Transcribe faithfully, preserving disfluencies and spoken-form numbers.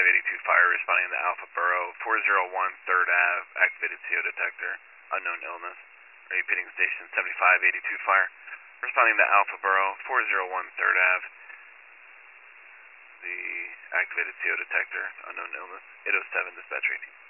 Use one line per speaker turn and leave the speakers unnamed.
seventy-five eighty-two fire responding to Alpha Borough, four oh one third Ave, activated C O detector, unknown illness. Repeating station seventy-five eighty-two fire, responding to Alpha Borough, four oh one third Ave, the activated C O detector, unknown illness, eight oh seven dispatch rating.